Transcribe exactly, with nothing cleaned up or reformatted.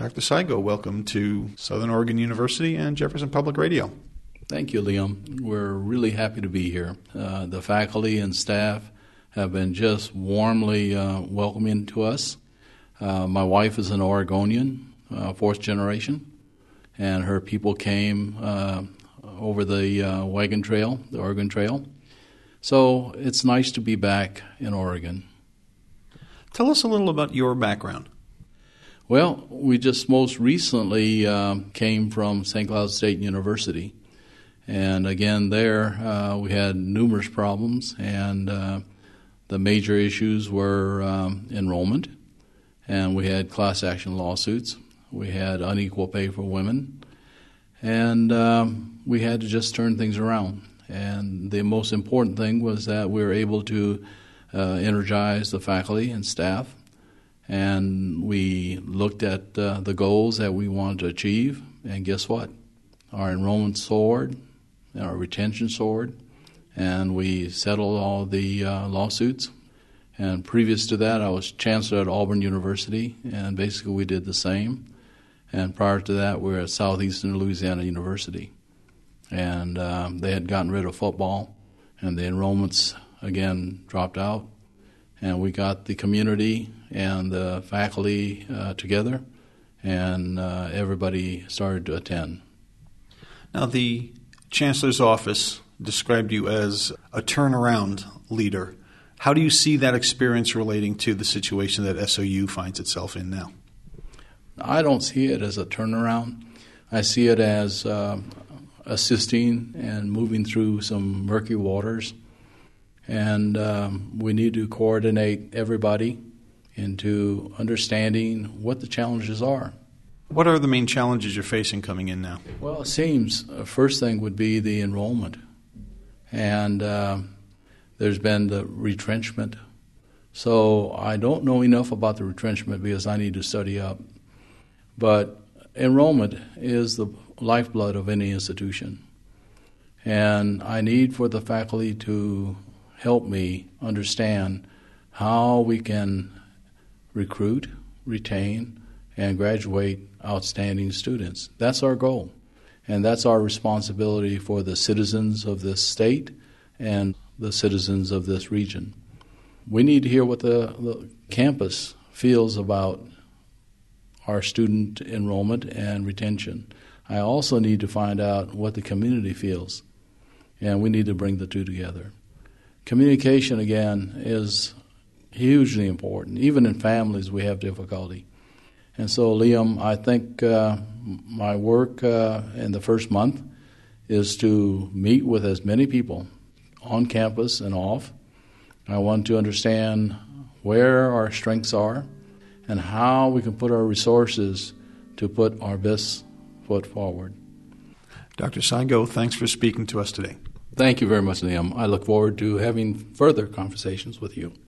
Doctor Saigo, welcome to Southern Oregon University and Jefferson Public Radio. Thank you, Liam. We're really happy to be here. Uh, the faculty and staff have been just warmly uh, welcoming to us. Uh, my wife is an Oregonian, uh, fourth generation, and her people came uh, over the uh, wagon trail, the Oregon Trail. So it's nice to be back in Oregon. Tell us a little about your background. Well, we just most recently uh, came from Saint Cloud State University. And again, there uh, we had numerous problems, and uh, the major issues were um, enrollment, and we had class action lawsuits. We had unequal pay for women, and um, we had to just turn things around. And the most important thing was that we were able to uh, energize the faculty and staff, and we looked at uh, the goals that we wanted to achieve, and guess what? Our enrollment soared, and our retention soared, and we settled all the uh, lawsuits. And previous to that, I was chancellor at Auburn University, and basically we did the same. And prior to that, we were at Southeastern Louisiana University. And um, they had gotten rid of football, and the enrollments, again, dropped out. And we got the community and the faculty uh, together, and uh, everybody started to attend. Now, the Chancellor's office described you as a turnaround leader. How do you see that experience relating to the situation that S O U finds itself in now? I don't see it as a turnaround. I see it as uh, assisting and moving through some murky waters. And um, we need to coordinate everybody into understanding what the challenges are. What are the main challenges you're facing coming in now? Well, it seems the first thing would be the enrollment. And uh, there's been the retrenchment. So I don't know enough about the retrenchment because I need to study up. But enrollment is the lifeblood of any institution. And I need for the faculty to help me understand how we can recruit, retain, and graduate outstanding students. That's our goal, and that's our responsibility for the citizens of this state and the citizens of this region. We need to hear what the, the campus feels about our student enrollment and retention. I also need to find out what the community feels, and we need to bring the two together. Communication, again, is hugely important. Even in families, we have difficulty. And so, Liam, I think uh, my work uh, in the first month is to meet with as many people on campus and off. I want to understand where our strengths are and how we can put our resources to put our best foot forward. Doctor Saigo, thanks for speaking to us today. Thank you very much, Liam. I look forward to having further conversations with you.